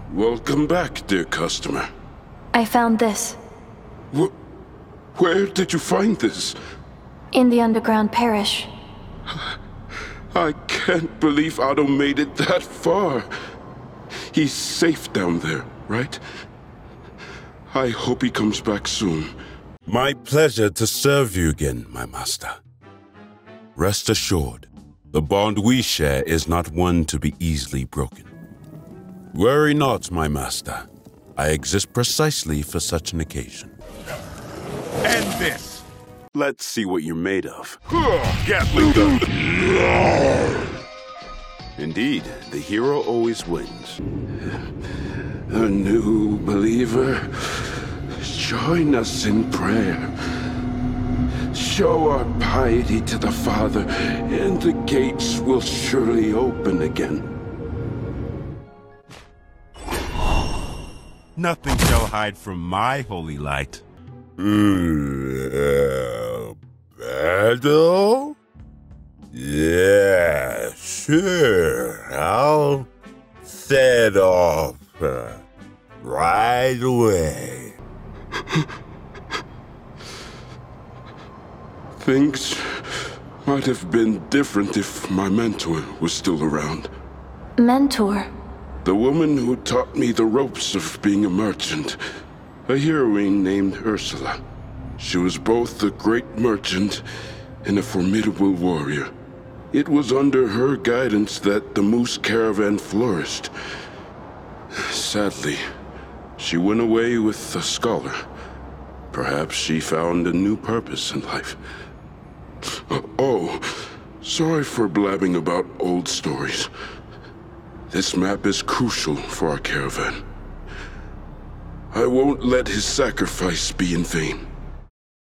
Welcome back, dear customer. I found this. Where did you find this? In the underground parish. I can't believe Otto made it that far. He's safe down there, right? I hope he comes back soon. My pleasure to serve you again, my master. Rest assured, the bond we share is not one to be easily broken. Worry not, my master. I exist precisely for such an occasion. And this! Let's see what you're made of. Gatling gun! Indeed, the hero always wins. A new believer, join us in prayer. Show our piety to the Father, and the gates will surely open again. Nothing shall hide from my holy light. Battle? Yeah, sure. I'll set off right away. Things might have been different if my mentor was still around. Mentor? The woman who taught me the ropes of being a merchant. A heroine named Ursula. She was both a great merchant and a formidable warrior. It was under her guidance that the Moose Caravan flourished. Sadly, she went away with a scholar. Perhaps she found a new purpose in life. Oh, sorry for blabbing about old stories. This map is crucial for our caravan. I won't let his sacrifice be in vain.